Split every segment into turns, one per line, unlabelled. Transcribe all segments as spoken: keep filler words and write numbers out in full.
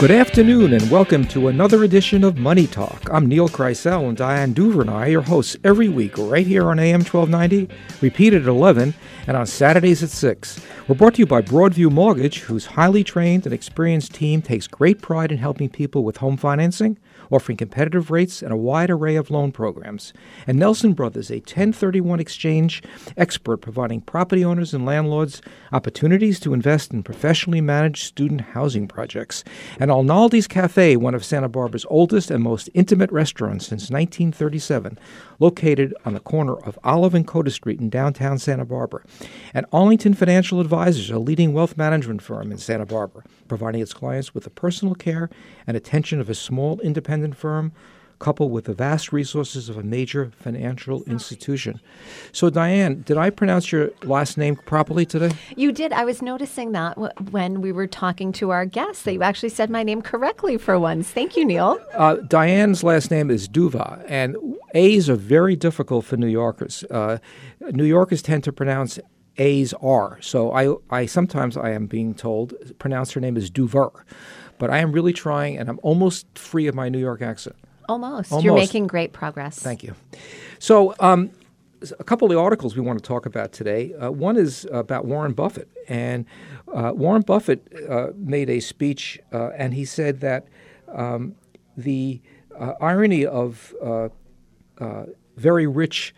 Good afternoon and welcome to another edition of Money Talk. I'm Neil Kreisel and Diane Duvernay are your hosts every week right here on A M twelve ninety, repeated at eleven, and on Saturdays at six. We're brought to you by Broadview Mortgage, whose highly trained and experienced team takes great pride in helping people with home financing, offering competitive rates and a wide array of loan programs. And Nelson Brothers, a ten thirty-one exchange expert providing property owners and landlords opportunities to invest in professionally managed student housing projects. And Alnaldi's Cafe, one of Santa Barbara's oldest and most intimate restaurants since nineteen thirty-seven, located on the corner of Olive and Coda Street in downtown Santa Barbara. And Arlington Financial Advisors, a leading wealth management firm in Santa Barbara, providing its clients with the personal care and attention of a small independent firm, coupled with the vast resources of a major financial institution. So, Diane, did I pronounce your last name properly today?
You did. I was noticing that w- when we were talking to our guests, that you actually said my name correctly for once. Thank you, Neil.
Uh, Diane's last name is Duva, and A's are very difficult for New Yorkers. Uh, New Yorkers tend to pronounce A's R. So I, I sometimes I am being told, pronounce her name as Duver. But I am really trying, and I'm almost free of my New York accent.
Almost.
Almost.
You're making great progress.
Thank you. So um, a couple of the articles we want to talk about today. Uh, one is about Warren Buffett. And uh, Warren Buffett uh, made a speech, uh, and he said that um, the uh, irony of uh, uh, very rich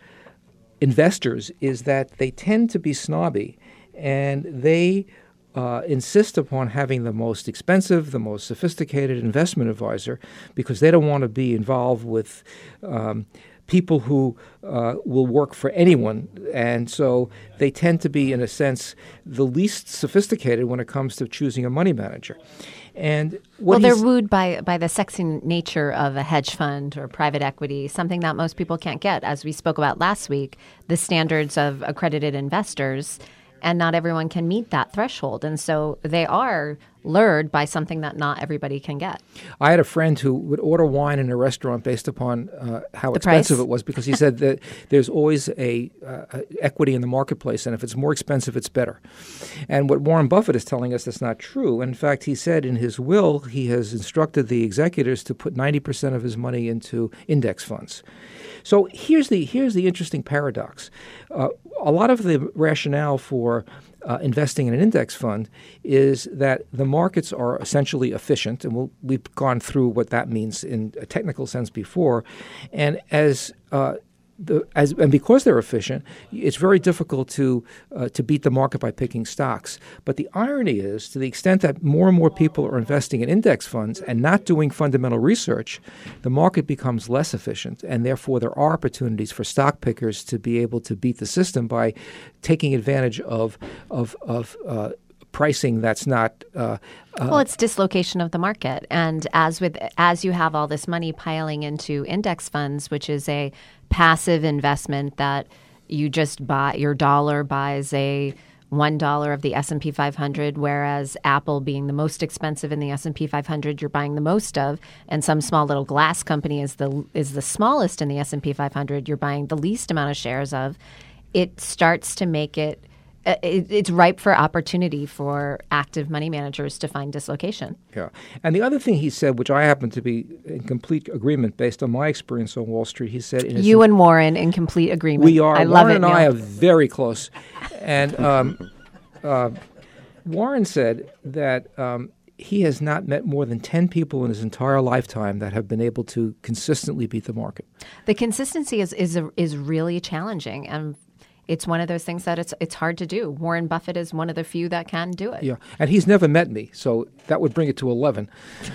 investors is that they tend to be snobby, and they Uh, insist upon having the most expensive, the most sophisticated investment advisor because they don't want to be involved with um, people who uh, will work for anyone. And so they tend to be, in a sense, the least sophisticated when it comes to choosing a money manager. And what
well, they're wooed by, by the sexy nature of a hedge fund or private equity, something that most people can't get. As we spoke about last week, the standards of accredited investors, and not everyone can meet that threshold. And so they are lured by something that not everybody can get.
I had a friend who would order wine in a restaurant based upon uh, how
the
expensive
price?
it was because he said that there's always a, uh, equity in the marketplace, and if it's more expensive, it's better. And what Warren Buffett is telling us, that's not true. In fact, he said in his will, he has instructed the executors to put ninety percent of his money into index funds. So here's the here's the interesting paradox. Uh, a lot of the rationale for uh, investing in an index fund is that the markets are essentially efficient, and we'll, we've gone through what that means in a technical sense before. And as uh, The, as, and because they're efficient, it's very difficult to uh, to beat the market by picking stocks. But the irony is, to the extent that more and more people are investing in index funds and not doing fundamental research, the market becomes less efficient, and therefore there are opportunities for stock pickers to be able to beat the system by taking advantage of of of uh, pricing that's not. Uh, uh,
well, it's dislocation of the market, and as with as you have all this money piling into index funds, which is a passive investment that you just buy, your dollar buys a one dollar of the S and P five hundred, whereas Apple, being the most expensive in the S and P five hundred, you're buying the most of, and some small little glass company is the is the smallest in the S and P five hundred, you're buying the least amount of shares of. It starts to make it. It, it's ripe for opportunity for active money managers to find dislocation.
Yeah. And the other thing he said, which I happen to be in complete agreement based on my experience on Wall Street, he said... In his
you and Warren in complete agreement.
We are.
I
Warren
love it,
and
Neil.
I are very close. And um, uh, Warren said that um, he has not met more than ten people in his entire lifetime that have been able to consistently beat the market.
The consistency is is, a, is really challenging, and it's one of those things that it's it's hard to do. Warren Buffett is one of the few that can do it.
Yeah, and he's never met me, so that would bring it to eleven.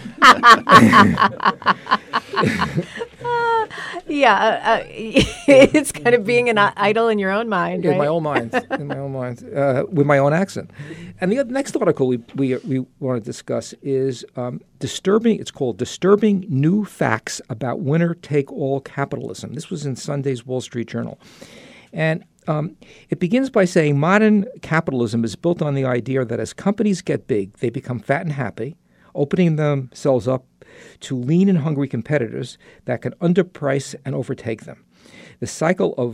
uh, yeah, uh, it's kind of being an idol in your own mind,
in
right?
my own mind, in my own mind, uh, with my own accent. And the next article we we, we want to discuss is um, disturbing. It's called "Disturbing New Facts About Winner-Take-All Capitalism." This was in Sunday's Wall Street Journal, and Um, it begins by saying modern capitalism is built on the idea that as companies get big, they become fat and happy, opening themselves up to lean and hungry competitors that can underprice and overtake them. The cycle of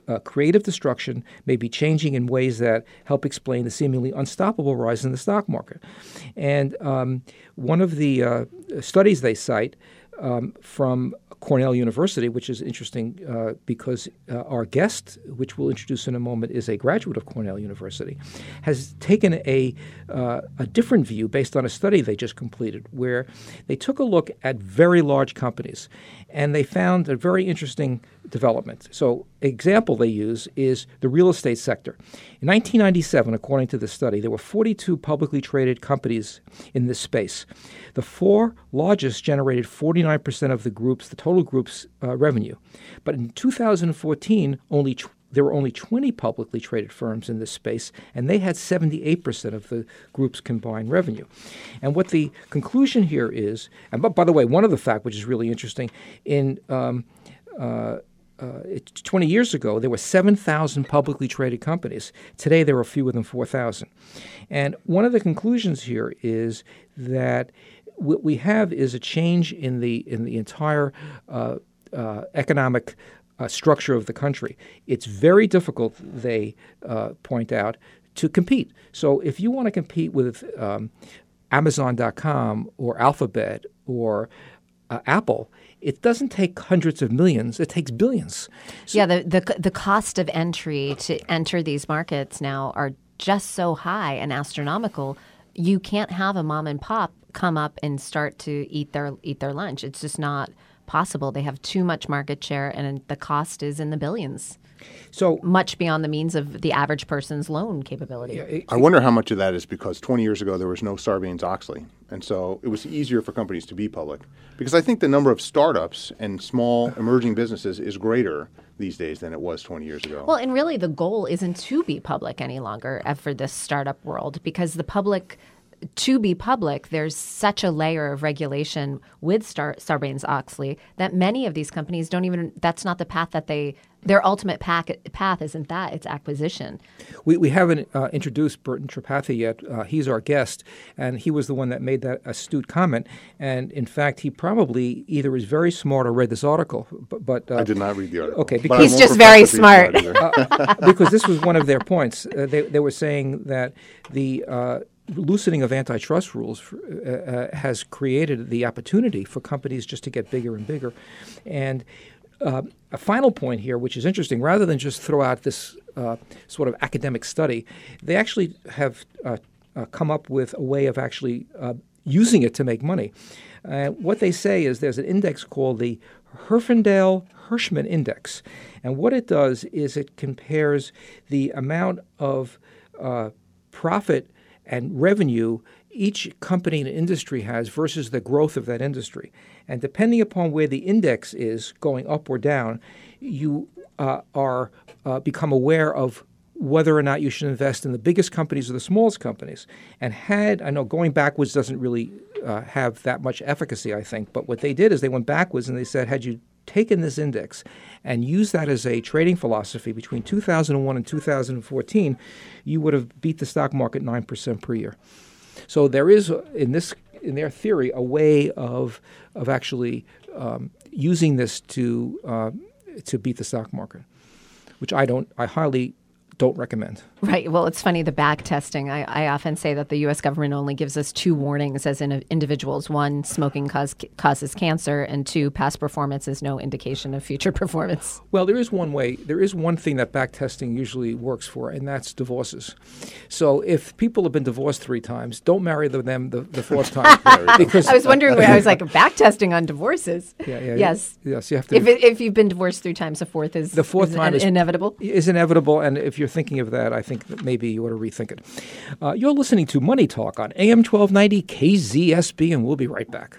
uh, creative destruction may be changing in ways that help explain the seemingly unstoppable rise in the stock market. And um, one of the uh, studies they cite um, from Cornell University, which is interesting uh, because uh, our guest, which we'll introduce in a moment, is a graduate of Cornell University, has taken a, uh, a different view based on a study they just completed where they took a look at very large companies and they found a very interesting development. So example they use is the real estate sector. In nineteen ninety-seven, according to the study, there were forty-two publicly traded companies in this space. The four largest generated forty-nine percent of the group's, the total group's uh, revenue. But in two thousand fourteen, only tw- there were only twenty publicly traded firms in this space, and they had seventy-eight percent of the group's combined revenue. And what the conclusion here is, and by, by the way, one other fact which is really interesting, in um, uh, Uh, twenty years ago, there were seven thousand publicly traded companies. Today, there are fewer than four thousand. And one of the conclusions here is that what we have is a change in the in the entire uh, uh, economic uh, structure of the country. It's very difficult, they uh, point out, to compete. So if you want to compete with um, Amazon dot com or Alphabet or uh, Apple, it doesn't take hundreds of millions; it takes billions.
So yeah, the, the the cost of entry to enter these markets now are just so high and astronomical. You can't have a mom and pop come up and start to eat their eat their lunch. It's just not possible. They have too much market share, and the cost is in the billions. So much beyond the means of the average person's loan capability.
Yeah, it, I wonder how much of that is because twenty years ago there was no Sarbanes-Oxley, and so it was easier for companies to be public. Because I think the number of startups and small emerging businesses is greater these days than it was twenty years ago.
Well, and really the goal isn't to be public any longer for this startup world, because the public, to be public, there's such a layer of regulation with Star- Sarbanes-Oxley that many of these companies don't even, that's not the path that they, their ultimate path, path isn't that, it's acquisition.
We we haven't uh, introduced Burton Tripathi yet. Uh, he's our guest, and he was the one that made that astute comment. And in fact, he probably either is very smart or read this article. But, but uh,
I did not read the article.
Okay,
because he's just very smart.
smart uh, because this was one of their points. Uh, they they were saying that the uh, loosening of antitrust rules for, uh, uh, has created the opportunity for companies just to get bigger and bigger. And uh, a final point here, which is interesting, rather than just throw out this uh, sort of academic study, they actually have uh, uh, come up with a way of actually uh, using it to make money. Uh, what they say is there's an index called the Herfindahl-Hirschman Index. And what it does is it compares the amount of uh, profit and revenue each company and industry has versus the growth of that industry. And depending upon where the index is going up or down, you uh, are uh, become aware of whether or not you should invest in the biggest companies or the smallest companies. And had, I know going backwards doesn't really uh, have that much efficacy, I think, but what they did is they went backwards and they said, had you taken this index and used that as a trading philosophy between two thousand one and two thousand fourteen, you would have beat the stock market nine percent per year. So there is, in this, in their theory, a way of of actually um, using this to uh, to beat the stock market, which I don't, I highly don't recommend.
Right. Well, it's funny, the back testing. I, I often say that the U S government only gives us two warnings as in individuals. One, smoking cause, causes cancer, and two, past performance is no indication of future performance.
Well, there is one way. There is one thing that back testing usually works for, and that's divorces. So if people have been divorced three times, don't marry them the, the fourth time.
because I was wondering where I was like, back testing on divorces.
Yeah, yeah.
Yes.
Yes, you have to.
If, it, if you've been divorced three times, the fourth is,
the fourth
is
time
in,
is
inevitable.
Is inevitable, and if you're thinking of that, I think that maybe you ought to rethink it. Uh, you're listening to Money Talk on A M twelve ninety K Z S B, and we'll be right back.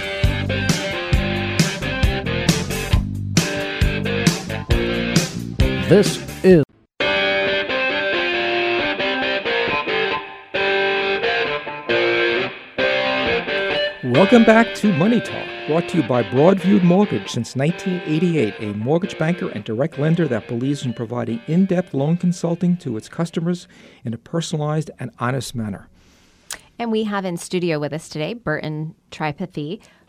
This is
Welcome back to Money Talk, brought to you by Broadview Mortgage since nineteen eighty-eight, a mortgage banker and direct lender that believes in providing in-depth loan consulting to its customers in a personalized and honest manner.
And we have in studio with us today Burton Tripathi,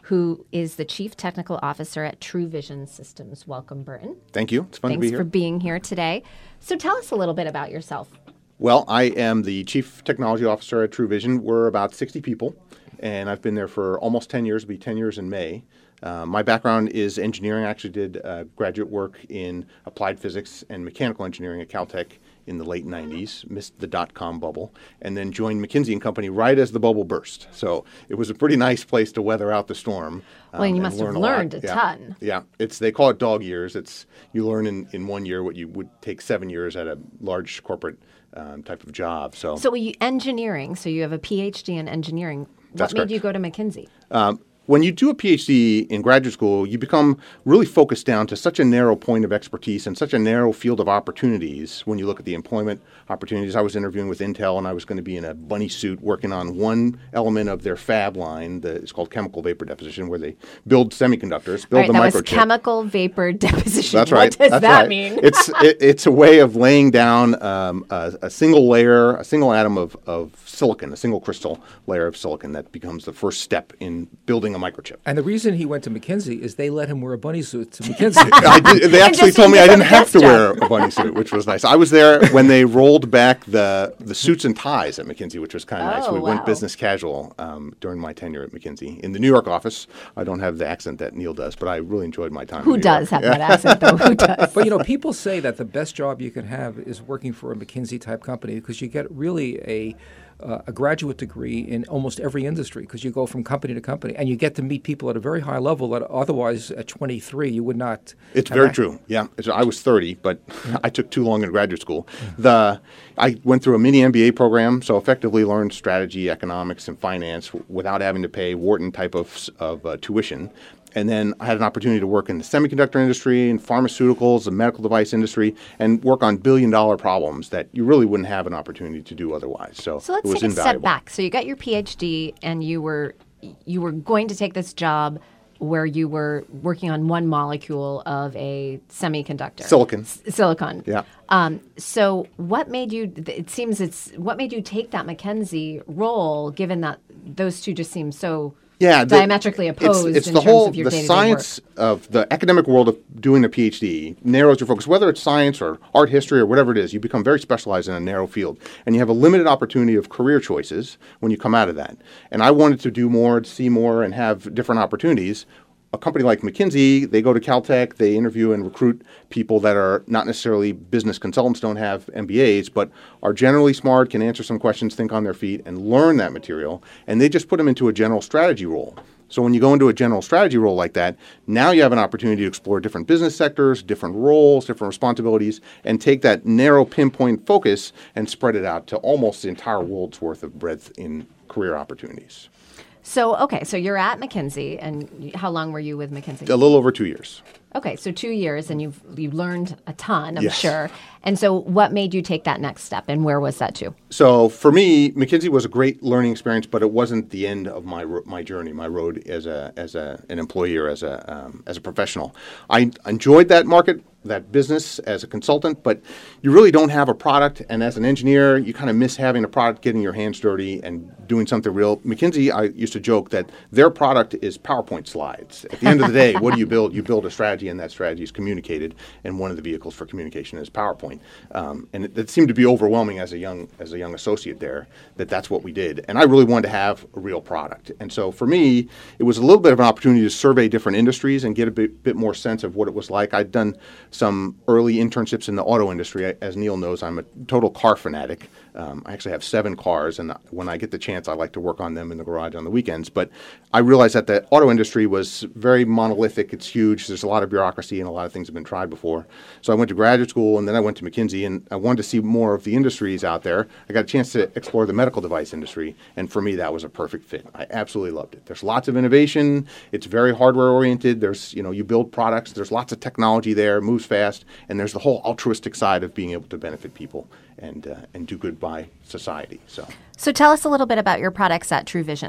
who is the Chief Technical Officer at True Vision Systems. Welcome, Burton.
Thank you. It's fun
Thanks
to be here.
for being here today. So tell us a little bit about yourself.
Well, I am the Chief Technology Officer at True Vision. We're about sixty people, and I've been there for almost ten years. It'll be ten years in May. Uh, my background is engineering. I actually did uh, graduate work in applied physics and mechanical engineering at Caltech in the late nineties, missed the dot-com bubble, and then joined McKinsey and Company right as the bubble burst. So it was a pretty nice place to weather out the storm.
Well, um, and you must have learned a,
a yeah.
ton.
Yeah, it's they call it dog years. It's you learn in, in one year what you would take seven years at a large corporate um, type of job. So,
so you, engineering, so you have a P H D in engineering. What
That's
made
correct.
you go to McKinsey?
Um, When you do a P H D in graduate school, you become really focused down to such a narrow point of expertise and such a narrow field of opportunities. When you look at the employment opportunities, I was interviewing with Intel, and I was going to be in a bunny suit working on one element of their fab line. The, it's called chemical vapor deposition, where they build semiconductors, build
All right,
the
that
microchip.
was chemical vapor deposition.
That's right.
What does
That's
that
right.
mean?
it's it, it's a way of laying down um, a, a single layer, a single atom of, of silicon, a single crystal layer of silicon that becomes the first step in building a microchip.
And the reason he went to McKinsey is they let him wear a bunny suit to McKinsey.
I did, they actually
just
told me
didn't
I
get
didn't
the
have to
best
wear
job.
a bunny suit, which was nice. I was there when they rolled back the the suits and ties at McKinsey, which was kind of
Oh,
nice. We
wow.
went business casual um, during my tenure at McKinsey. In the New York office, I don't have the accent that Neil does, but I really enjoyed my time.
Who
in New
does
York.
have that accent, though? Who does?
But, you know, people say that the best job you can have is working for a McKinsey-type company because you get really a uh, a graduate degree in almost every industry because you go from company to company and you get to meet people at a very high level that otherwise at twenty-three you would not.
It's
have
very
ac-
true. Yeah, It's- I was thirty, but I took too long in graduate school. The I went through a mini M B A program, so effectively learned strategy, economics, and finance w- without having to pay Wharton type of s- of uh, tuition. And then I had an opportunity to work in the semiconductor industry, in pharmaceuticals, the medical device industry, and work on billion-dollar problems that you really wouldn't have an opportunity to do otherwise. So,
So let's
it was
take a step
invaluable.
back. So you got your P H D, and you were you were going to take this job where you were working on one molecule of a semiconductor,
Silicon.
S- silicon.
Yeah.
Um, so what made you? It seems it's what made you take that McKinsey role, given that those two just seem so
Yeah, the-
diametrically opposed
It's, it's
in
the
terms
whole
of your
the
day-to-day
science of the academic world of doing a PhD narrows your focus. Whether it's science or art history or whatever it is, you become very specialized in a narrow field, and you have a limited opportunity of career choices when you come out of that. And I wanted to do more, to see more, and have different opportunities. A company like McKinsey, they go to Caltech, they interview and recruit people that are not necessarily business consultants, don't have M B As, but are generally smart, can answer some questions, think on their feet, and learn that material. And they just put them into a general strategy role. So when you go into a general strategy role like that, now you have an opportunity to explore different business sectors, different roles, different responsibilities, and take that narrow pinpoint focus and spread it out to almost the entire world's worth of breadth in career opportunities.
So okay, so you're at McKinsey, and how long were you with McKinsey?
A little over two years.
Okay, so two years, and you've you learned a ton, I'm
Yes.
sure. And so, what made you take that next step, and where was that to?
So for me, McKinsey was a great learning experience, but it wasn't the end of my ro- my journey, my road as a as a an employee or as a um, as a professional. I enjoyed that market, that business as a consultant, but you really don't have a product. And as an engineer, you kind of miss having a product, getting your hands dirty, and doing something real. McKinsey, I used to joke that their product is PowerPoint slides. At the end of the day, what do you build? You build a strategy, and that strategy is communicated. And one of the vehicles for communication is PowerPoint. Um, and it, it seemed to be overwhelming as a young as a young associate there that that's what we did. And I really wanted to have a real product. And so for me, it was a little bit of an opportunity to survey different industries and get a bit, bit more sense of what it was like. I'd done some early internships in the auto industry. As Neil knows, I'm a total car fanatic. Um, I actually have seven cars, and when I get the chance, I like to work on them in the garage on the weekends. But I realized that the auto industry was very monolithic. It's huge. There's a lot of bureaucracy, and a lot of things have been tried before. So I went to graduate school, and then I went to McKinsey, and I wanted to see more of the industries out there. I got a chance to explore the medical device industry, and for me, that was a perfect fit. I absolutely loved it. There's lots of innovation. It's very hardware-oriented. There's, you know, you build products. There's lots of technology there, moves fast, and there's the whole altruistic side of being able to benefit people and uh, and do good by society. So,
So tell us a little bit about your products at True Vision.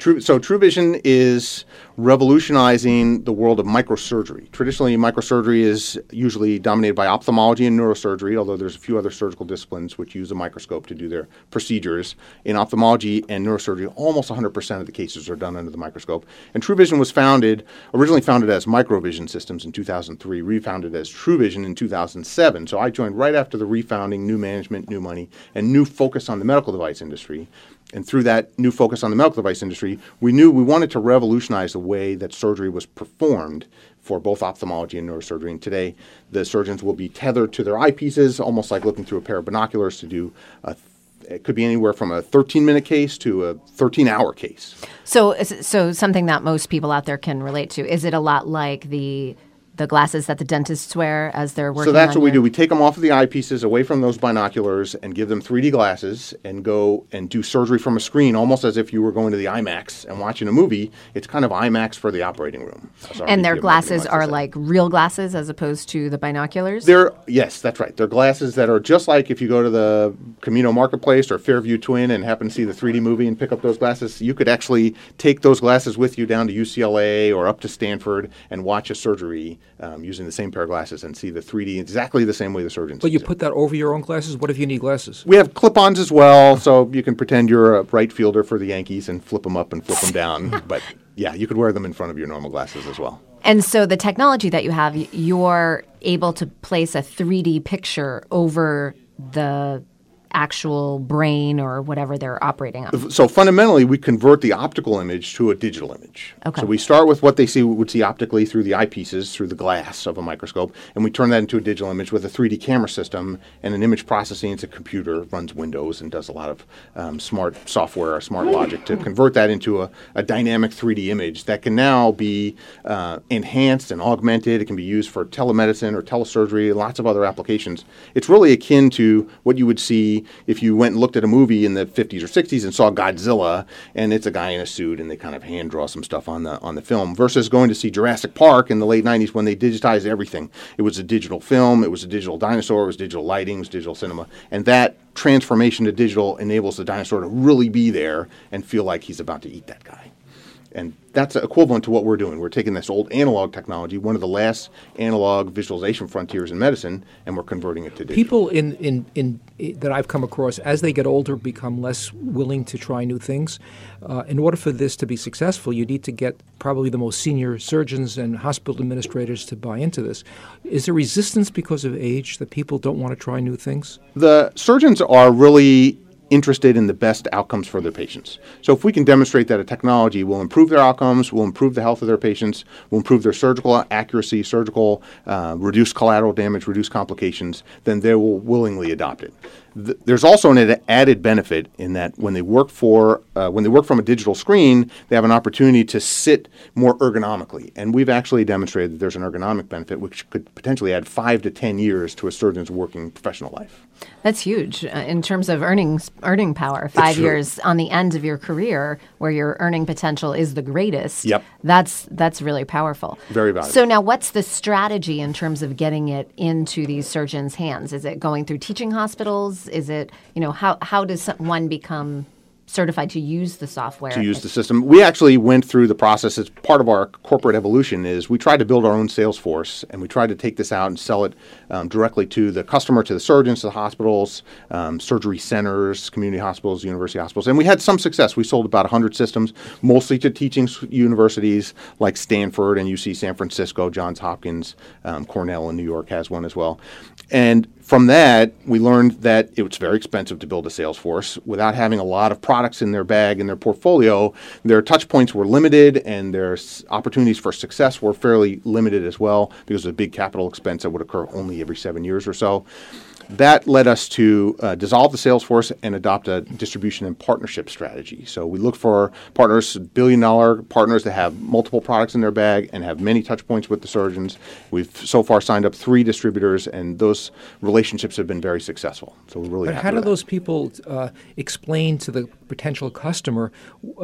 True, so TrueVision is revolutionizing the world of microsurgery. Traditionally, microsurgery is usually dominated by ophthalmology and neurosurgery, although there's a few other surgical disciplines which use a microscope to do their procedures. In ophthalmology and neurosurgery, almost one hundred percent of the cases are done under the microscope. And TrueVision was founded, originally founded as Microvision Systems in two thousand three, refounded as TrueVision in two thousand seven. So I joined right after the refounding, new management, new money, and new focus on the medical device industry. And through that new focus on the medical device industry, we knew we wanted to revolutionize the way that surgery was performed for both ophthalmology and neurosurgery. And today, the surgeons will be tethered to their eyepieces, almost like looking through a pair of binoculars to do a it could be anywhere from a thirteen-minute case to a thirteen-hour case.
So, so something that most people out there can relate to. Is it a lot like the the glasses that the dentists wear as they're working?
So that's
on
what we
your...
do. We take them off of the eyepieces, away from those binoculars, and give them three D glasses and go and do surgery from a screen, almost as if you were going to the IMAX and watching a movie. It's kind of IMAX for the operating room.
And their glasses are like real glasses as opposed to the binoculars?
They're yes, that's right. They're glasses that are just like if you go to the Camino Marketplace or Fairview Twin and happen to see the three D movie and pick up those glasses. You could actually take those glasses with you down to U C L A or up to Stanford and watch a surgery um, using the same pair of glasses and see the three D exactly the same way the surgeons
But you
do.
put that over your own glasses? What if you need glasses?
We have clip-ons as well, so you can pretend you're a right fielder for the Yankees and flip them up and flip them down. But yeah, you could wear them in front of your normal glasses as well.
And so the technology that you have, you're able to place a three D picture over the actual brain or whatever they're operating on.
So fundamentally, we convert the optical image to a digital image.
Okay.
So we start with what they see would see optically through the eyepieces, through the glass of a microscope, and we turn that into a digital image with a three D camera system and an image processing. It's a computer, runs Windows, and does a lot of um, smart software, smart logic to convert that into a, a dynamic three D image that can now be uh, enhanced and augmented. It can be used for telemedicine or telesurgery, lots of other applications. It's really akin to what you would see if you went and looked at a movie in the fifties or sixties and saw Godzilla, and it's a guy in a suit and they kind of hand draw some stuff on the on the film, versus going to see Jurassic Park in the late nineties when they digitized everything. It was a digital film, it was a digital dinosaur, it was digital lighting, it was digital cinema, and that transformation to digital enables the dinosaur to really be there and feel like he's about to eat that guy. And that's equivalent to what we're doing. We're taking this old analog technology, one of the last analog visualization frontiers in medicine, and we're converting it to digital.
People in, in, in, in that I've come across, as they get older, become less willing to try new things. Uh, in order for this to be successful, you need to get probably the most senior surgeons and hospital administrators to buy into this. Is there resistance because of age that people don't want to try new things?
The surgeons are really interested in the best outcomes for their patients. So if we can demonstrate that a technology will improve their outcomes, will improve the health of their patients, will improve their surgical accuracy, surgical, uh, reduce collateral damage, reduce complications, then they will willingly adopt it. Th- there's also an added benefit in that when they work for uh, when they work from a digital screen, they have an opportunity to sit more ergonomically. And we've actually demonstrated that there's an ergonomic benefit which could potentially add five to ten years to a surgeon's working professional life.
That's huge uh, in terms of earnings, earning power. Five years on the end of your career where your earning potential is the greatest.
Yep.
That's that's really powerful.
Very valuable.
So now what's the strategy in terms of getting it into these surgeons' hands? Is it going through teaching hospitals? Is it, you know, how, how does one become certified to use the software?
To use the system. We actually went through the process. As part of our corporate evolution is we tried to build our own sales force, and we tried to take this out and sell it um, directly to the customer, to the surgeons, to the hospitals, um, surgery centers, community hospitals, university hospitals. And we had some success. We sold about one hundred systems, mostly to teaching universities like Stanford and U C San Francisco, Johns Hopkins, um, Cornell in New York has one as well. And from that, we learned that it was very expensive to build a sales force. Without having a lot of products in their bag, in their portfolio, their touch points were limited and their s- opportunities for success were fairly limited as well because of a big capital expense that would occur only every seven years or so. That led us to uh, dissolve the sales force and adopt a distribution and partnership strategy. So we look for partners, billion-dollar partners that have multiple products in their bag and have many touch points with the surgeons. We've so far signed up three distributors, and those relationships have been very successful. So we're really
But
happy
how do
with that.
those people uh, explain to the potential customer uh,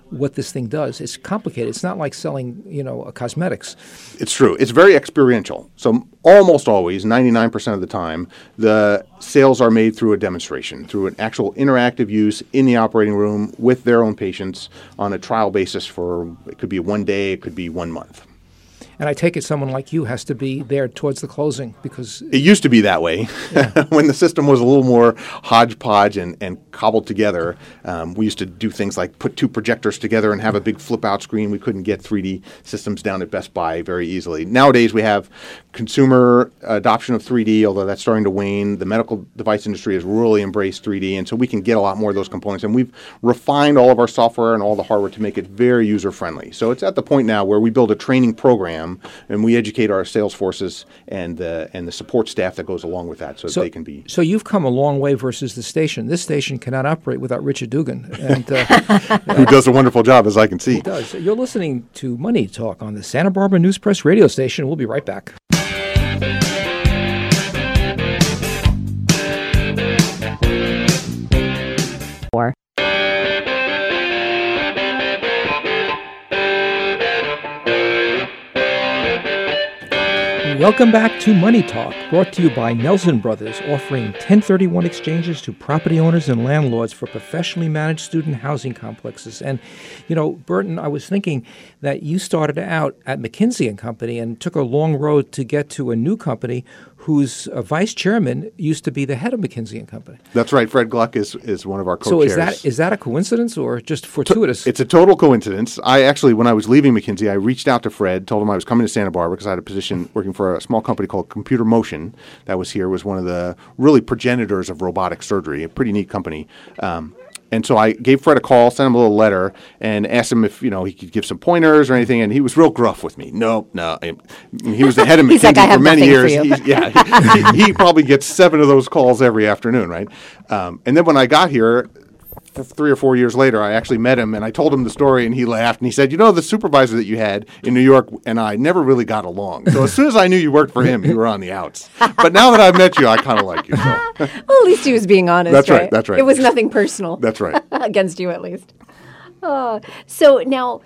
what this thing does. It's complicated. It's not like selling, you know, uh, cosmetics.
It's true. It's very experiential. So almost always, ninety-nine percent of the time, the sales are made through a demonstration, through an actual interactive use in the operating room with their own patients on a trial basis for, it could be one day, it could be one month.
And I take it someone like you has to be there towards the closing because...
It used to be that way. Yeah. When the system was a little more hodgepodge and, and cobbled together, um, we used to do things like put two projectors together and have a big flip-out screen. We couldn't get three D systems down at Best Buy very easily. Nowadays, we have consumer adoption of three D, although that's starting to wane. The medical device industry has really embraced three D, and so we can get a lot more of those components. And we've refined all of our software and all the hardware to make it very user-friendly. So it's at the point now where we build a training program and we educate our sales forces and the and the support staff that goes along with that, so,
so
that they can be.
So you've come a long way versus the station. This station cannot operate without Richard Dugan, and uh,
who does a wonderful job, as I can see.
He does. You're listening to Money Talk on the Santa Barbara News Press radio station. We'll be right back.
Or.
Welcome back to Money Talk, brought to you by Nelson Brothers, offering ten thirty-one exchanges to property owners and landlords for professionally managed student housing complexes. And, you know, Burton, I was thinking that you started out at McKinsey and Company and took a long road to get to a new company whose uh, vice chairman used to be the head of McKinsey and Company.
That's right. Fred Gluck is, is one of our co-chairs.
So is that is that a coincidence or just fortuitous?
It's a total coincidence. I actually, when I was leaving McKinsey, I reached out to Fred, told him I was coming to Santa Barbara because I had a position working for a small company called Computer Motion that was here, was one of the really progenitors of robotic surgery, a pretty neat company. Um, And so I gave Fred a call, sent him a little letter, and asked him if, you know, he could give some pointers or anything. And he was real gruff with me. No, no. I mean, he was the head of McKinsey
like,
for many years. For he, yeah, he, he probably gets seven of those calls every afternoon, right? Um, and then when I got here, three or four years later, I actually met him, and I told him the story, and he laughed, and he said, you know, the supervisor that you had in New York and I never really got along. So as soon as I knew you worked for him, you were on the outs. But now that I've met you, I kind of like you. So.
Well, at least he was being honest,
That's right,
right?
that's right.
It was nothing personal.
That's right.
Against you, at least. Uh, so now,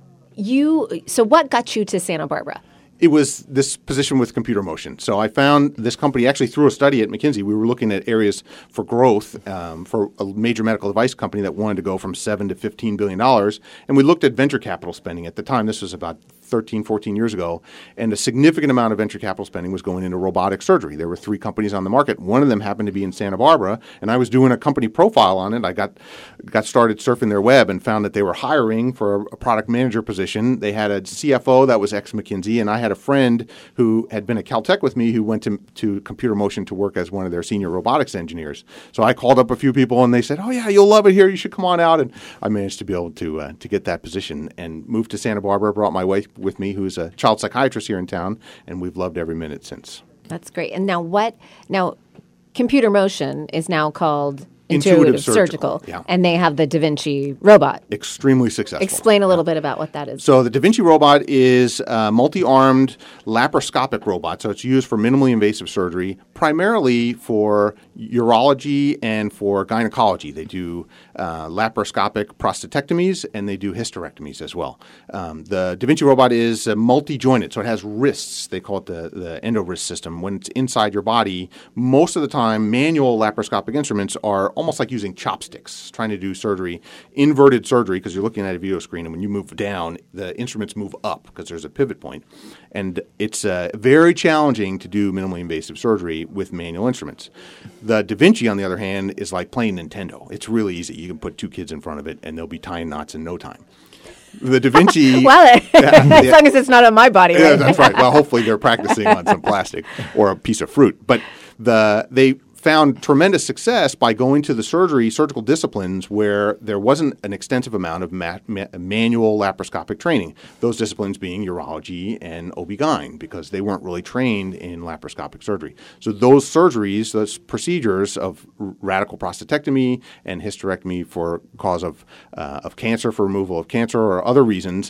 you, so what got you to Santa Barbara?
It was this position with Computer Motion. So I found this company actually through a study at McKinsey. We were looking at areas for growth um, for a major medical device company that wanted to go from seven to fifteen billion dollars. And we looked at venture capital spending at the time. This was about thirteen, fourteen years ago. And a significant amount of venture capital spending was going into robotic surgery. There were three companies on the market. One of them happened to be in Santa Barbara. And I was doing a company profile on it. I got got started surfing their web and found that they were hiring for a product manager position. They had a C F O that was ex-McKinsey, and I had a friend who had been at Caltech with me who went to, to Computer Motion to work as one of their senior robotics engineers. So I called up a few people, and they said, oh, yeah, you'll love it here. You should come on out. And I managed to be able to uh, to get that position and moved to Santa Barbara, brought my wife with me, who's a child psychiatrist here in town, and we've loved every minute since.
That's great. And now what – now Computer Motion is now called –
Intuitive,
Intuitive
Surgical,
Surgical,
yeah.
And they have the Da Vinci robot.
Extremely successful.
Explain a little bit about what that is.
So the Da Vinci robot is a multi-armed laparoscopic robot. So it's used for minimally invasive surgery, primarily for urology and for gynecology. They do uh, laparoscopic prostatectomies, and they do hysterectomies as well. Um, the Da Vinci robot is uh, multi-jointed, so it has wrists. They call it the, the endowrist system. When it's inside your body, most of the time, manual laparoscopic instruments are almost like using chopsticks, trying to do surgery, inverted surgery, because you're looking at a video screen, and when you move down, the instruments move up because there's a pivot point. And it's uh, very challenging to do minimally invasive surgery with manual instruments. The Da Vinci, on the other hand, is like playing Nintendo. It's really easy. You can put two kids in front of it, and they'll be tying knots in no time. The Da Vinci...
well,
yeah,
as
yeah.
long as it's not on my body.
Yeah,
Right?
that's right. Well, hopefully they're practicing on some plastic or a piece of fruit. But the they... found tremendous success by going to the surgery, surgical disciplines where there wasn't an extensive amount of ma- ma- manual laparoscopic training. Those disciplines being urology and O B G Y N, because they weren't really trained in laparoscopic surgery. So those surgeries, those procedures of r- radical prostatectomy and hysterectomy for cause of uh, of cancer, for removal of cancer or other reasons,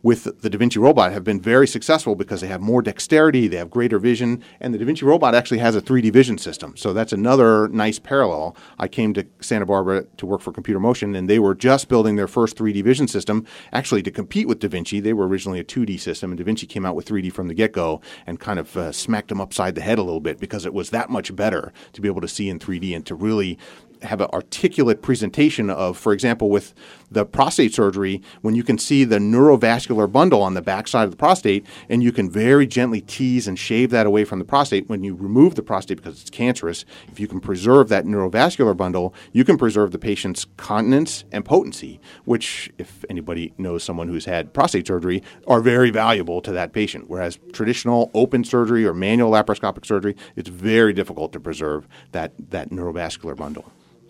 with the Da Vinci robot have been very successful because they have more dexterity, they have greater vision, and the Da Vinci robot actually has a three D vision system. So that's another nice parallel. I came to Santa Barbara to work for Computer Motion, and they were just building their first three D vision system, actually to compete with Da Vinci. They were originally a two D system, and Da Vinci came out with three D from the get-go and kind of uh, smacked them upside the head a little bit because it was that much better to be able to see in three D and to really have an articulate presentation of, for example, with the prostate surgery, when you can see the neurovascular bundle on the backside of the prostate, and you can very gently tease and shave that away from the prostate. When you remove the prostate because it's cancerous, if you can preserve that neurovascular bundle, you can preserve the patient's continence and potency, which, if anybody knows someone who's had prostate surgery, are very valuable to that patient. Whereas traditional open surgery or manual laparoscopic surgery, it's very difficult to preserve that, that neurovascular bundle.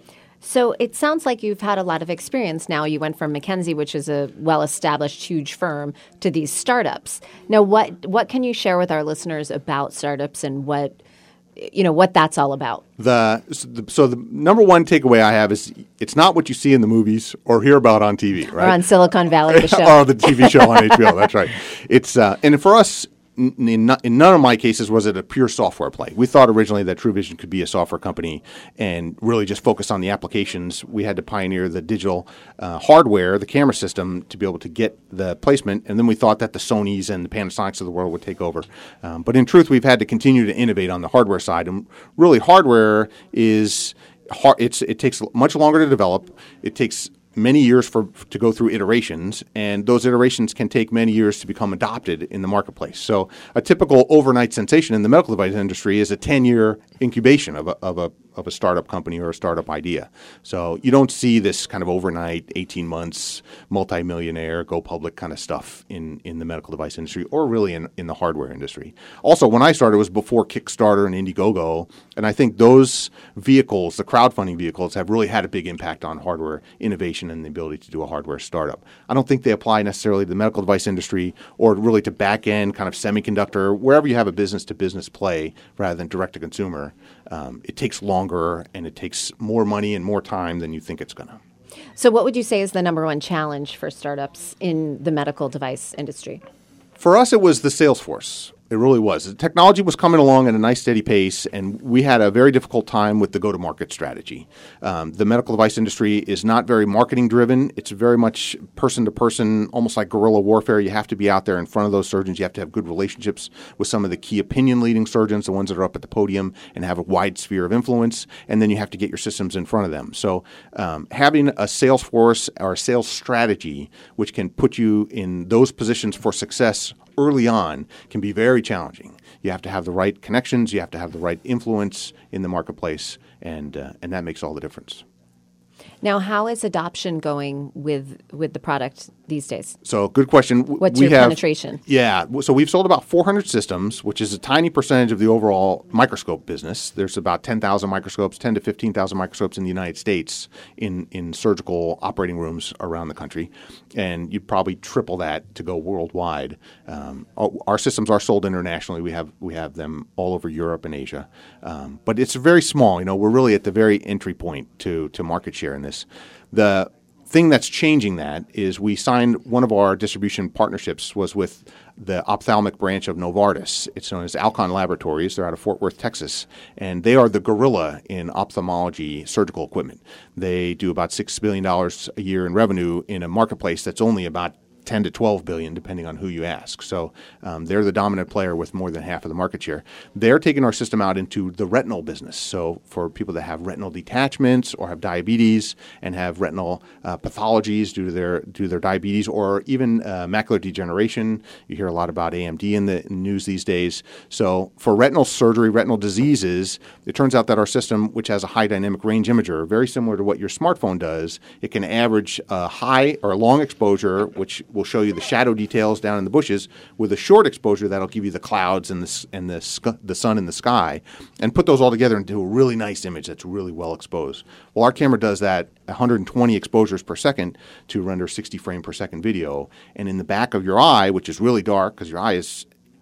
So it sounds like you've had a lot of experience now. You went from McKinsey, which is a well-established, huge firm, to these startups. Now, what what can you share with our listeners about startups and what you know what that's all about?
The so the number one takeaway I have is it's not what you see in the movies or hear about on T V, right?
Or on Silicon Valley, the show.
Or the T V show on H B O. That's right. It's uh, and for us. In, in none of my cases was it a pure software play. We thought originally that TrueVision could be a software company and really just focus on the applications. We had to pioneer the digital uh, hardware, the camera system, to be able to get the placement. And then we thought that the Sonys and the Panasonics of the world would take over. Um, but in truth, we've had to continue to innovate on the hardware side. And really, hardware is hard, it's it takes much longer to develop. It takes many years for to go through iterations, and those iterations can take many years to become adopted in the marketplace. So a typical overnight sensation in the medical device industry is a ten-year incubation of a, of a of a startup company or a startup idea. So you don't see this kind of overnight, eighteen months, multimillionaire, go public kind of stuff in, in the medical device industry or really in, in the hardware industry. Also, when I started, it was before Kickstarter and Indiegogo, and I think those vehicles, the crowdfunding vehicles, have really had a big impact on hardware innovation and the ability to do a hardware startup. I don't think they apply necessarily to the medical device industry or really to back-end kind of semiconductor, wherever you have a business-to-business play rather than direct-to-consumer. Um, it takes longer and it takes more money and more time than you think it's going to.
So what would you say is the number one challenge for startups in the medical device industry?
For us, it was the sales force. It really was. The technology was coming along at a nice steady pace, and we had a very difficult time with the go-to-market strategy. Um, the medical device industry is not very marketing-driven. It's very much person-to-person, almost like guerrilla warfare. You have to be out there in front of those surgeons. You have to have good relationships with some of the key opinion-leading surgeons, the ones that are up at the podium and have a wide sphere of influence, and then you have to get your systems in front of them. So um, having a sales force or a sales strategy which can put you in those positions for success early on can be very challenging. You have to have the right connections, you have to have the right influence in the marketplace, and uh, and that makes all the difference.
Now, how is adoption going with with the product these days?
So, good question.
What's
we
your
have,
penetration?
Yeah. So, we've sold about four hundred systems, which is a tiny percentage of the overall microscope business. There's about ten thousand microscopes, ten to fifteen thousand microscopes in the United States in, in surgical operating rooms around the country. And you'd probably triple that to go worldwide. Um, our systems are sold internationally. We have we have them all over Europe and Asia. Um, but it's very small. You know, we're really at the very entry point to, to market share in this. The thing that's changing that is we signed one of our distribution partnerships was with the ophthalmic branch of Novartis. It's known as Alcon Laboratories. They're out of Fort Worth, Texas, and they are the gorilla in ophthalmology surgical equipment. They do about six billion dollars a year in revenue in a marketplace that's only about ten to twelve billion, depending on who you ask. So um, they're the dominant player with more than half of the market share. They're taking our system out into the retinal business. So for people that have retinal detachments or have diabetes and have retinal uh, pathologies due to their due to their diabetes, or even uh, macular degeneration, you hear a lot about A M D in the news these days. So for retinal surgery, retinal diseases, it turns out that our system, which has a high dynamic range imager, very similar to what your smartphone does, it can average a high or a long exposure, which will show you the shadow details down in the bushes, with a short exposure that'll give you the clouds and the and the sc- the sun in the sky, and put those all together into a really nice image that's really well exposed. Well, our camera does that one hundred twenty exposures per second to render sixty frame per second video, and in the back of your eye, which is really dark because your eye is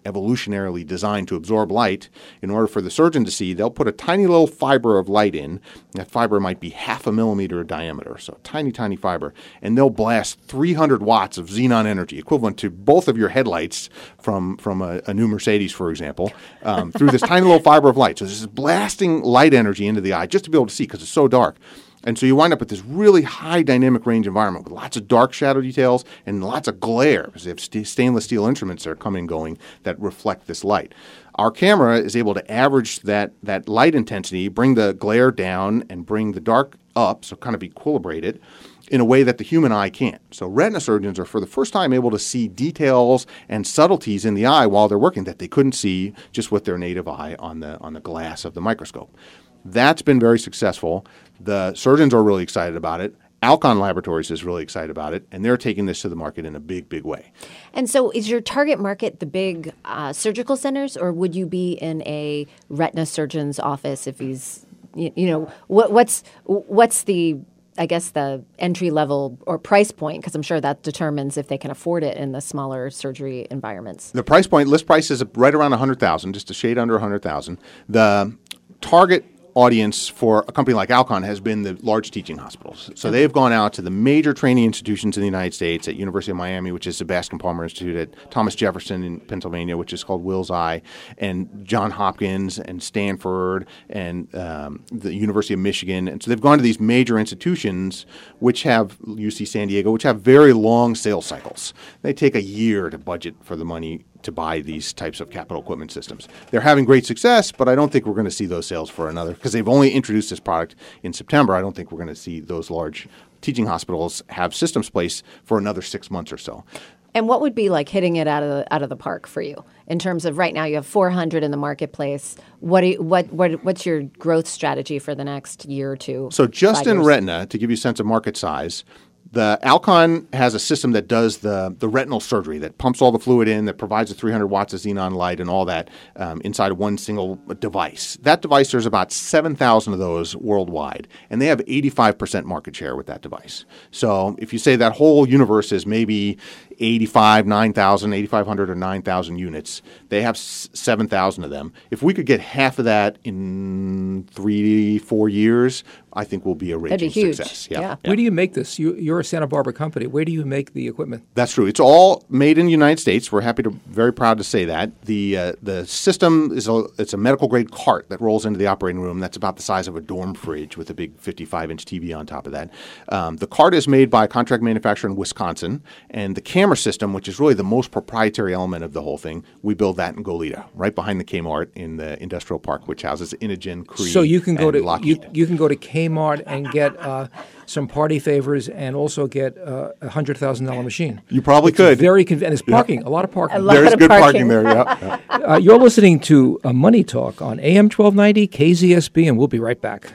evolutionarily designed to absorb light. In order for the surgeon to see, they'll put a tiny little fiber of light in. That fiber might be half a millimeter in diameter, so tiny, tiny fiber. And they'll blast three hundred watts of xenon energy, equivalent to both of your headlights from, from a, a new Mercedes, for example, um, through this tiny little fiber of light. So this is blasting light energy into the eye just to be able to see because it's so dark. And so you wind up with this really high dynamic range environment with lots of dark shadow details and lots of glare because they have st- stainless steel instruments that are coming and going that reflect this light. Our camera is able to average that, that light intensity, bring the glare down, and bring the dark up, so kind of equilibrate it, in a way that the human eye can't. So retina surgeons are for the first time able to see details and subtleties in the eye while they're working that they couldn't see just with their native eye on the on the glass of the microscope. That's been very successful. The surgeons are really excited about it. Alcon Laboratories is really excited about it, and they're taking this to the market in a big, big way.
And so is your target market the big uh, surgical centers, or would you be in a retina surgeon's office if he's, you, you know, what, what's what's the, I guess, the entry level or price point? Because I'm sure that determines if they can afford it in the smaller surgery environments.
The price point, list price is right around one hundred thousand dollars, just a shade under one hundred thousand dollars. The target audience for a company like Alcon has been the large teaching hospitals. So they've gone out to the major training institutions in the United States, at University of Miami, which is the Bascom Palmer Institute, at Thomas Jefferson in Pennsylvania, which is called Wills Eye, and Johns Hopkins and Stanford and um, the University of Michigan. And so they've gone to these major institutions, which have, U C San Diego, which have very long sales cycles. They take a year to budget for the money to buy these types of capital equipment systems. They're having great success, but I don't think we're going to see those sales for another, because they've only introduced this product in September. I don't think we're going to see those large teaching hospitals have systems placed for another six months or so.
And what would be like hitting it out of the, out of the park for you in terms of right now you have four hundred in the marketplace? What do you, what what what's your growth strategy for the next year or two?
So just in
years?
retina, to give you a sense of market size, the Alcon has a system that does the, the retinal surgery, that pumps all the fluid in, that provides the three hundred watts of xenon light and all that um, inside of one single device. That device, there's about seven thousand of those worldwide, and they have eighty-five percent market share with that device. So if you say that whole universe is maybe eighty-five, nine thousand, eighty-five hundred or nine thousand units, they have s- seven thousand of them. If we could get half of that in three, four years, I think we'll be a raging
That'd be huge.
success.
Yeah. Yeah.
Where do you make this? You, you're a Santa Barbara company. Where do you make the equipment?
That's true. It's all made in the United States. We're happy to, very proud to say that. The uh, the system is a it's a medical grade cart that rolls into the operating room. That's about the size of a dorm fridge with a big fifty-five inch T V on top of that. Um, the cart is made by a contract manufacturer in Wisconsin, and the camera system, which is really the most proprietary element of the whole thing, we build that in Goleta, right behind the Kmart in the industrial park, which houses Inogen, Cree,
So you can go
and
to
Lockheed.
you, you can go to Kmart and get uh, some party favors and also get uh, a hundred thousand dollar machine.
You probably
It's
could.
Very convenient. There's parking, a lot of parking.
A lot
There's
of
good
parking.
parking there. Yeah. yeah.
Uh, you're listening to uh, Money Talk on A M twelve ninety K Z S B, and we'll be right back.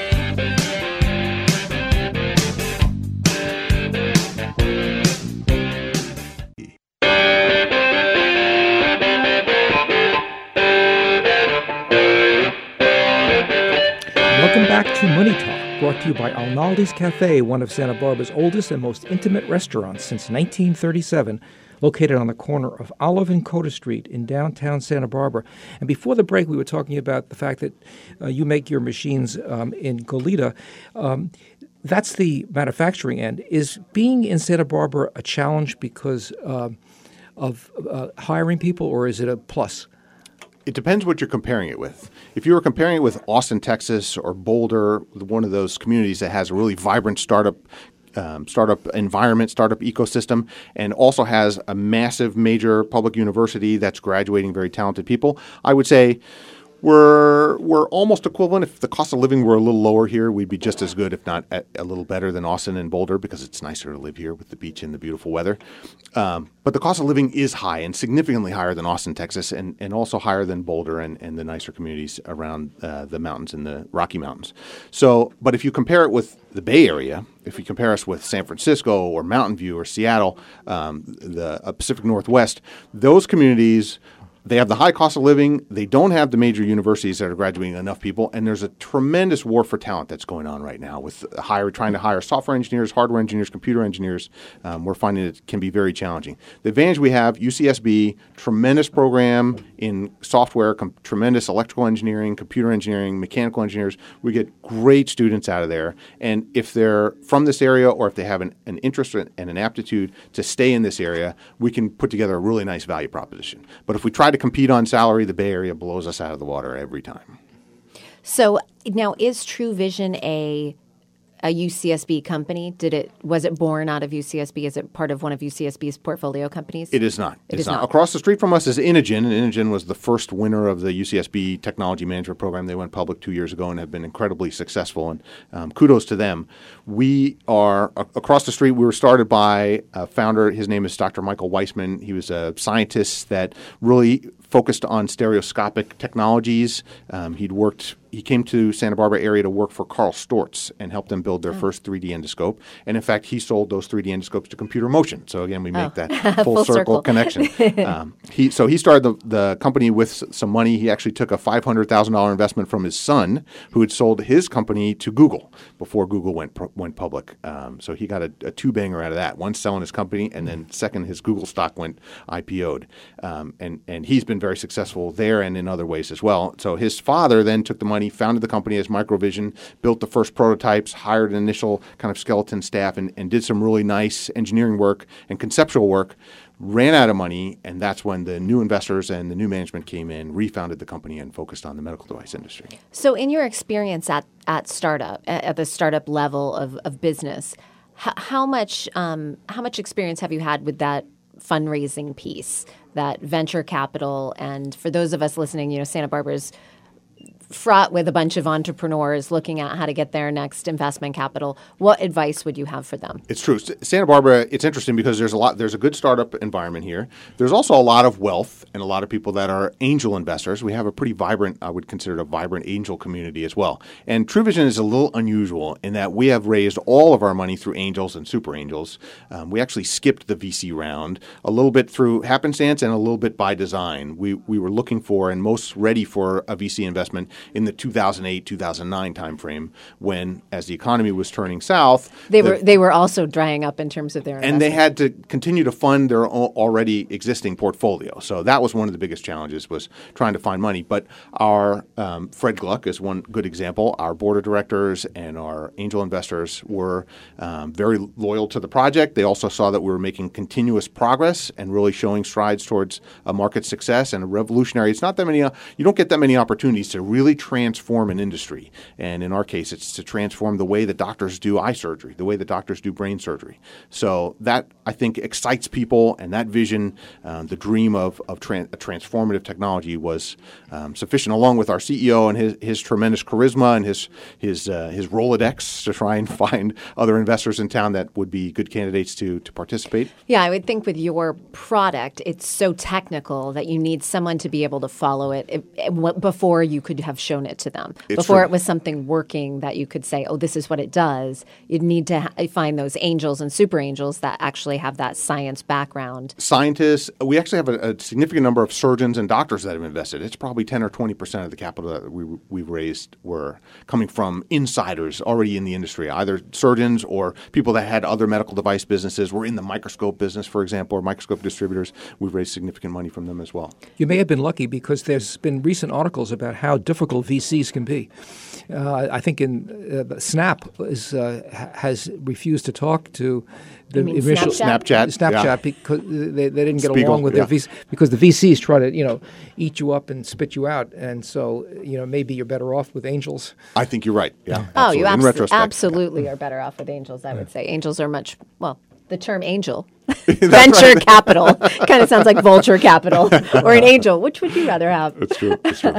Welcome back to Money Talk, brought to you by Alnaldi's Cafe, one of Santa Barbara's oldest and most intimate restaurants since nineteen thirty-seven, located on the corner of Olive and Coda Street in downtown Santa Barbara. And before the break, we were talking about the fact that uh, you make your machines um, in Goleta. Um, that's the manufacturing end. Is being in Santa Barbara a challenge because uh, of uh, hiring people, or is it a plus?
It depends what you're comparing it with. If you were comparing it with Austin, Texas, or Boulder, one of those communities that has a really vibrant startup um, startup environment, startup ecosystem, and also has a massive major public university that's graduating very talented people, I would say we're we're almost equivalent. If the cost of living were a little lower here, we'd be just as good, if not a, a little better than Austin and Boulder, because it's nicer to live here with the beach and the beautiful weather. Um, but the cost of living is high, and significantly higher than Austin, Texas, and, and also higher than Boulder and, and the nicer communities around uh, the mountains and the Rocky Mountains. So, but if you compare it with the Bay Area, if you compare us with San Francisco or Mountain View or Seattle, um, the uh, Pacific Northwest, those communities they have the high cost of living. They don't have the major universities that are graduating enough people, and there's a tremendous war for talent that's going on right now with hire, trying to hire software engineers, hardware engineers, computer engineers. Um, we're finding it can be very challenging. The advantage we have, U C S B, tremendous program in software, com- tremendous electrical engineering, computer engineering, mechanical engineers. We get great students out of there, and if they're from this area or if they have an, an interest and an aptitude to stay in this area, we can put together a really nice value proposition. But if we try to compete on salary, the Bay Area blows us out of the water every time.
So now, is True Vision a a U C S B company? Did it was it born out of U C S B? Is it part of one of U C S B's portfolio companies?
It is not.
It
it's
is
not.
not.
Across the street from us is Inogen, and Inogen was the first winner of the U C S B Technology Management Program. They went public two years ago and have been incredibly successful, and um, kudos to them. We are a- across the street. We were started by a founder. His name is Doctor Michael Weissman. He was a scientist that really focused on stereoscopic technologies. Um, he'd worked. He came to Santa Barbara area to work for Carl Storz and helped them build their oh. first three D endoscope. And in fact, he sold those three D endoscopes to Computer Motion. So again, we make
oh.
that full,
full
circle,
circle
connection. um, he so he started the, the company with some money. He actually took a five hundred thousand dollars investment from his son, who had sold his company to Google before Google went went public. Um, so he got a, a two banger out of that. One, selling his company, and then second, his Google stock went I P O'd. Um, and and he's been very successful there and in other ways as well. So his father then took the money, founded the company as Microvision, built the first prototypes, hired an initial kind of skeleton staff, and, and did some really nice engineering work and conceptual work, ran out of money, and that's when the new investors and the new management came in, refounded the company, and focused on the medical device industry.
So in your experience at, at startup, at, at the startup level of, of business, h- how much um, how much experience have you had with that fundraising piece, that venture capital? And for those of us listening, you know, Santa Barbara's fraught with a bunch of entrepreneurs looking at how to get their next investment capital. What advice would you have for them?
It's true. S- Santa Barbara, it's interesting because there's a lot, there's a good startup environment here. There's also a lot of wealth and a lot of people that are angel investors. We have a pretty vibrant, I would consider it a vibrant angel community as well. And True Vision is a little unusual in that we have raised all of our money through angels and super angels. Um, we actually skipped the V C round a little bit through happenstance and a little bit by design. We, we were looking for and most ready for a V C investment in the two thousand eight, two thousand nine timeframe, when, as the economy was turning south,
they
the,
were they were also drying up in terms of their investment.
and they had to continue to fund their o- already existing portfolio. So that was one of the biggest challenges, was trying to find money. But our um, Fred Gluck is one good example. Our board of directors and our angel investors were um, very loyal to the project. They also saw that we were making continuous progress and really showing strides towards a market success and a revolutionary. It's not that many. Uh, you don't get that many opportunities to really transform an industry. And in our case, it's to transform the way that doctors do eye surgery, the way that doctors do brain surgery. So that, I think, excites people, and that vision, uh, the dream of, of tran- a transformative technology was um, sufficient, along with our C E O and his, his tremendous charisma and his, his, uh, his Rolodex to try and find other investors in town that would be good candidates to, to participate.
Yeah, I would think with your product, it's so technical that you need someone to be able to follow it if, if, before you could have shown it to them.
It's
Before
true.
it was something working that you could say, oh, this is what it does. You'd need to ha- find those angels and super angels that actually have that science background.
Scientists, we actually have a, a significant number of surgeons and doctors that have invested. It's probably ten or twenty percent of the capital that we, we've raised were coming from insiders already in the industry, either surgeons or people that had other medical device businesses, were in the microscope business, for example, or microscope distributors. We've raised significant money from them as well.
You may have been lucky because there's been recent articles about how difficult V Cs can be. Uh, I think in uh, Snap is, uh, ha- has refused to talk to the
You mean
initial
Snapchat?
Snapchat,
Snapchat
yeah.
because they, they didn't get
Spiegel,
along with
yeah.
their V Cs because the V Cs try to, you know, eat you up and spit you out, and so, you know, maybe you're better off with angels.
I think you're right. Yeah.
Oh, you
absolutely. In
abso-
retrospect,
absolutely are better off with angels, I would say. Angels are much, well, the term angel,
That's
venture
right.
capital, kind of sounds like vulture capital, or an angel. Which would you rather have?
That's true. That's true.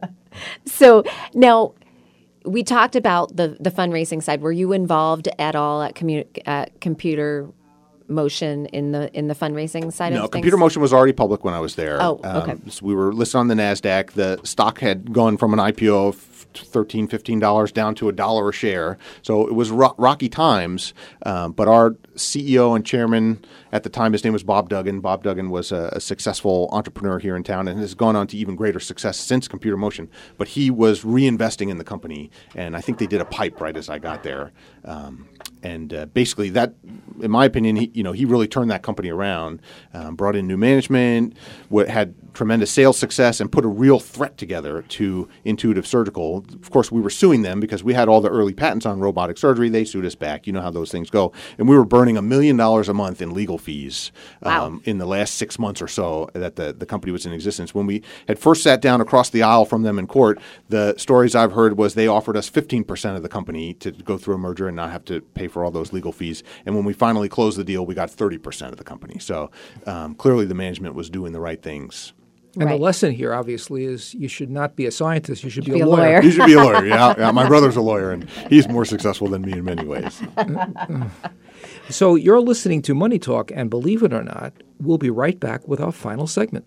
So now, we talked about the, the fundraising side. Were you involved at all at, commu- at Computer Motion in the in the fundraising side
No,
of things?
Computer Motion was already public when I was there.
Oh, okay.
Um, so we were listed on the NASDAQ. The stock had gone from an I P O of thirteen dollars, fifteen dollars down to a dollar a share. So it was ro- rocky times, um, but our C E O and chairman at the time, his name was Bob Duggan. Bob Duggan was a, a successful entrepreneur here in town and has gone on to even greater success since Computer Motion. But he was reinvesting in the company, and I think they did a pipe right as I got there. Um, and uh, basically that, in my opinion, he, you know, he really turned that company around, um, brought in new management, what had tremendous sales success, and put a real threat together to Intuitive Surgical. Of course, we were suing them because we had all the early patents on robotic surgery. They sued us back. You know how those things go. And we were burning a million dollars a month in legal fees um,
wow.
in the last six months or so that the, the company was in existence. When we had first sat down across the aisle from them in court, the stories I've heard was they offered us fifteen percent of the company to go through a merger and not have to pay for all those legal fees. And when we finally closed the deal, we got thirty percent of the company. So um, clearly the management was doing the right things.
And
right.
the lesson here, obviously, is you should not be a scientist. You should be,
be
a,
a
lawyer.
lawyer.
You should be a lawyer, yeah. yeah. My brother's a lawyer, and he's more successful than me in many ways.
So you're listening to Money Talk, and believe it or not, we'll be right back with our final segment.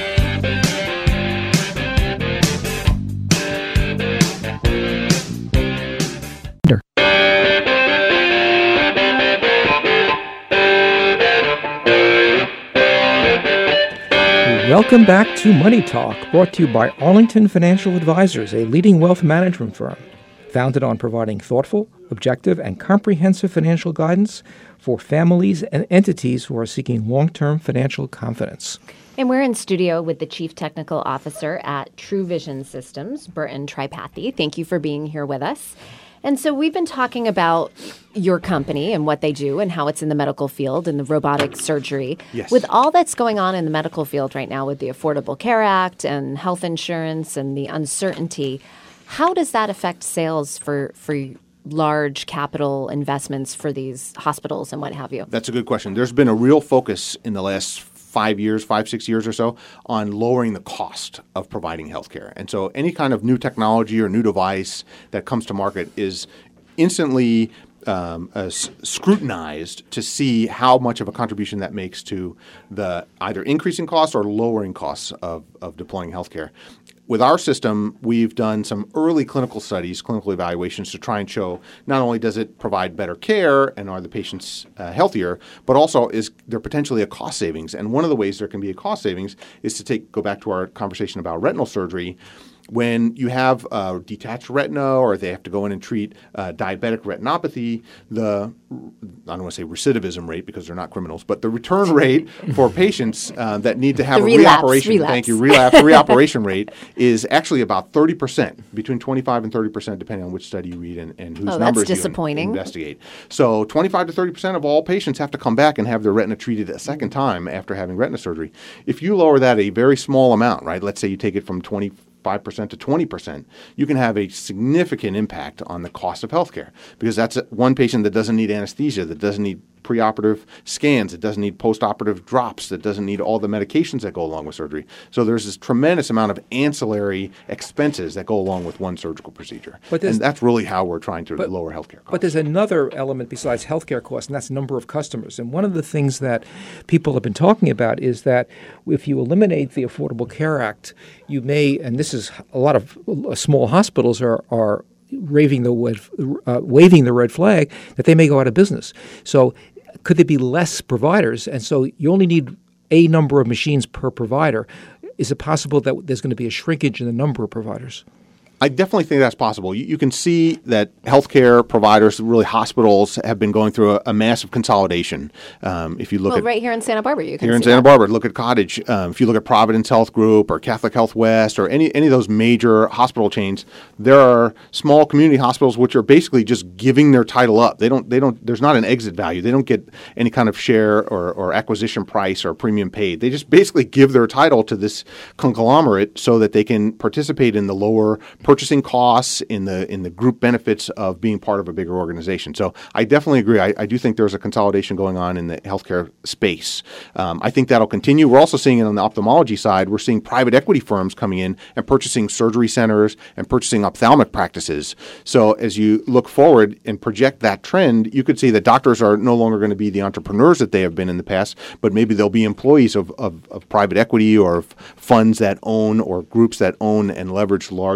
Welcome back to Money Talk, brought to you by Arlington Financial Advisors, a leading wealth management firm founded on providing thoughtful, objective, and comprehensive financial guidance for families and entities who are seeking long-term financial confidence.
And we're in studio with the Chief Technical Officer at True Vision Systems, Burton Tripathi. Thank you for being here with us. And so we've been talking about your company and what they do and how it's in the medical field and the robotic surgery.
Yes.
With all that's going on in the medical field right now with the Affordable Care Act and health insurance and the uncertainty, how does that affect sales for, for large capital investments for these hospitals and what have you?
That's a good question. There's been a real focus in the last five years, five, six years or so on lowering the cost of providing healthcare. And so any kind of new technology or new device that comes to market is instantly um, uh, s- scrutinized to see how much of a contribution that makes to the either increasing costs or lowering costs of, of deploying healthcare. With our system, we've done some early clinical studies, clinical evaluations to try and show not only does it provide better care and are the patients uh, healthier, but also is there potentially a cost savings. And one of the ways there can be a cost savings is to take go back to our conversation about retinal surgery. When you have uh, detached retina or they have to go in and treat uh, diabetic retinopathy, the, I don't want to say recidivism rate because they're not criminals, but the return rate for patients uh, that need to have
the
a
relapse,
reoperation,
relapse.
thank you, relapse, reoperation rate is actually about thirty percent, between twenty-five and thirty percent, depending on which study you read and, and whose
Oh, that's
numbers you in-
disappointing.
investigate. So twenty-five to thirty percent of all patients have to come back and have their retina treated a second time after having retina surgery. If you lower that a very small amount, right, let's say you take it from twenty five percent to twenty percent, you can have a significant impact on the cost of healthcare because that's one patient that doesn't need anesthesia, that doesn't need preoperative scans, it doesn't need postoperative drops, that doesn't need all the medications that go along with surgery. So there's this tremendous amount of ancillary expenses that go along with one surgical procedure.
But there's-
and that's really how we're trying to
But-
lower healthcare costs.
But there's another element besides healthcare costs, and that's number of customers. And one of the things that people have been talking about is that if you eliminate the Affordable Care Act, you may, and this is a lot of uh, small hospitals are are raving the red, uh, waving the red flag that they may go out of business. So could there be less providers? And so you only need a number of machines per provider. Is it possible that there's going to be a shrinkage in the number of providers?
I definitely think that's possible. You, you can see that healthcare providers, really hospitals, have been going through a, a massive consolidation. Um, if you look
Well,
at
right here in Santa Barbara, you can
here in
see
Santa
that.
Barbara, look at Cottage. Um, if you look at Providence Health Group or Catholic Health West or any any of those major hospital chains, there are small community hospitals which are basically just giving their title up. They don't they don't. There's not an exit value. They don't get any kind of share or, or acquisition price or premium paid. They just basically give their title to this conglomerate so that they can participate in the lower purchasing costs, in the in the group benefits of being part of a bigger organization. So I definitely agree. I, I do think there's a consolidation going on in the healthcare space. Um, I think that'll continue. We're also seeing it on the ophthalmology side. We're seeing private equity firms coming in and purchasing surgery centers and purchasing ophthalmic practices. So as you look forward and project that trend, you could see that doctors are no longer going to be the entrepreneurs that they have been in the past, but maybe they'll be employees of, of, of private equity or of funds that own or groups that own and leverage large numbers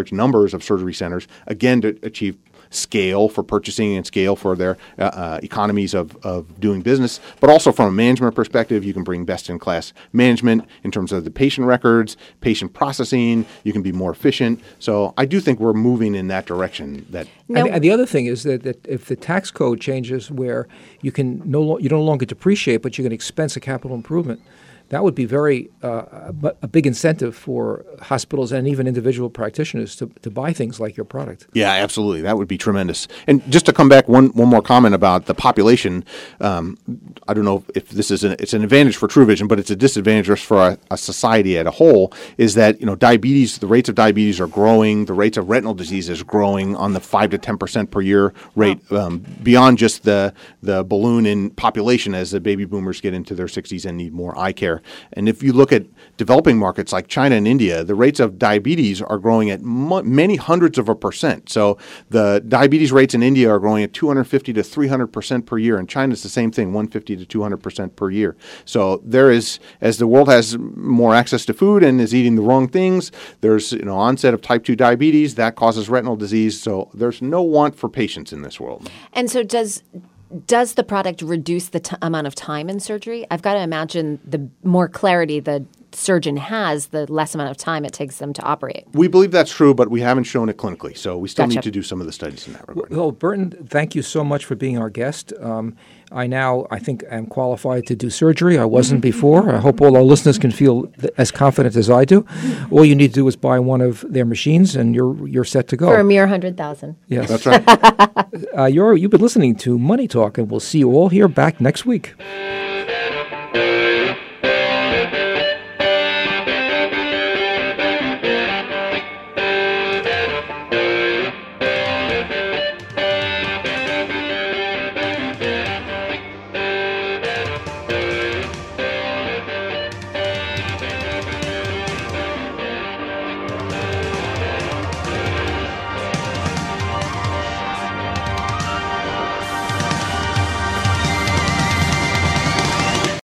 numbers of surgery centers, again, to achieve scale for purchasing and scale for their uh, uh, economies of, of doing business. But also from a management perspective, you can bring best-in-class management in terms of the patient records, patient processing. You can be more efficient. So I do think we're moving in that direction. That
and, and the other thing is that, that if the tax code changes where you can no lo- you no longer depreciate, but you can expense a capital improvement, that would be very uh, a big incentive for hospitals and even individual practitioners to, to buy things like your product.
Yeah, absolutely. That would be tremendous. And just to come back, one one more comment about the population. Um, I don't know if this is an, it's an advantage for TrueVision, but it's a disadvantage for a, a society at a whole. Is that you know diabetes? The rates of diabetes are growing. The rates of retinal disease is growing on the five to ten percent per year rate, um, beyond just the the balloon in population as the baby boomers get into their sixties and need more eye care. And if you look at developing markets like China and India, the rates of diabetes are growing at mu- many hundreds of a percent. So the diabetes rates in India are growing at two hundred fifty to three hundred percent per year. In China, it's the same thing, one hundred fifty to two hundred percent per year. So there is, as the world has more access to food and is eating the wrong things, there's you know onset of type two diabetes that causes retinal disease. So there's no want for patience in this world.
And so does Does the product reduce the t- amount of time in surgery? I've got to imagine the more clarity the surgeon has, the less amount of time it takes them to operate.
We believe that's true, but we haven't shown it clinically. So we still
Gotcha.
need to do some of the studies in that regard.
Well, Burton, thank you so much for being our guest. Um, I now, I think, am qualified to do surgery. I wasn't before. I hope all our listeners can feel th- as confident as I do. All you need to do is buy one of their machines, and you're you're set to go.
For a mere hundred thousand.
Yes,
That's right.
uh, you're you've been listening to Money Talk, and we'll see you all here back next week.